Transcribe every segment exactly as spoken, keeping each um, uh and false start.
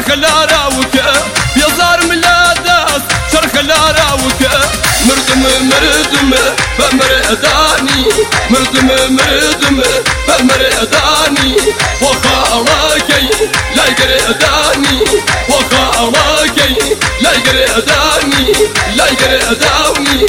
شرخ لا راوكا يزار ملاداس شرخ لا راوكا مردم مردم فمرداني مردم مردم فمرداني وخالاكي لا يقرداني وخالاكي لا يقرداني لا يقرداني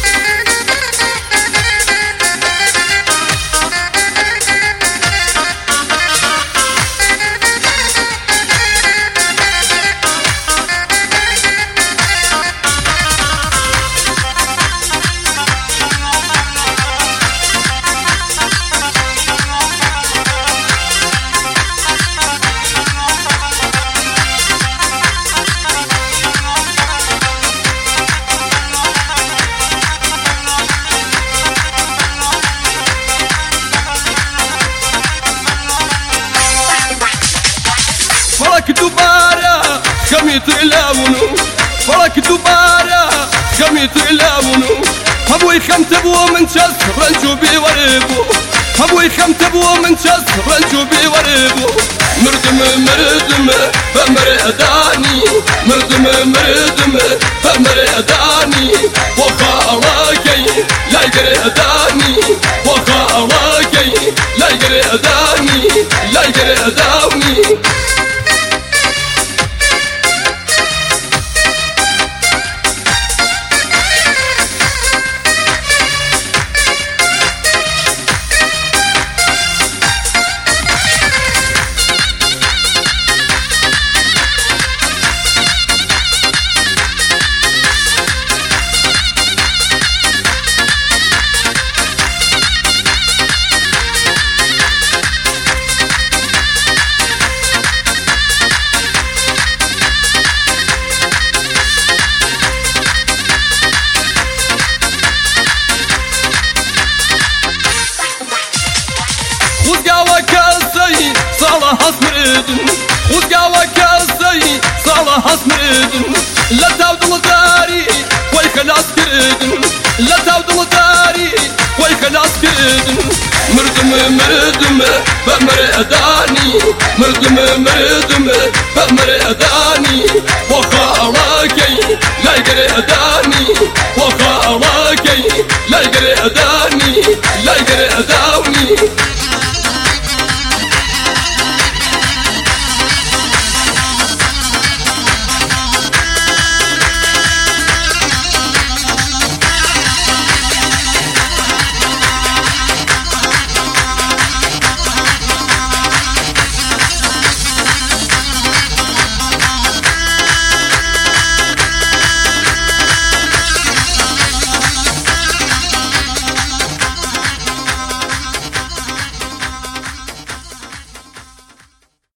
فرك دوباره خميت لاونو فرك دوباره خميت لاونو ابوي خمت ابو من شز رنجو بي وربو ابوي خمت ابو من شز رنجو بي وربو مردم مردم فمرداني مردم مردم فمرداني وخالاكي لا يقرداني وخالاكي لا يقرداني لا يقرداني وزقاوة كاسي صالح اسمردن لا تاودل داري وي خلاص كردن لا تاودل داري وي خلاص كردن مردم مردم فمرداني مردم مردم فمرداني وخالاكي لا يقرداني وخالاكي لا يقرداني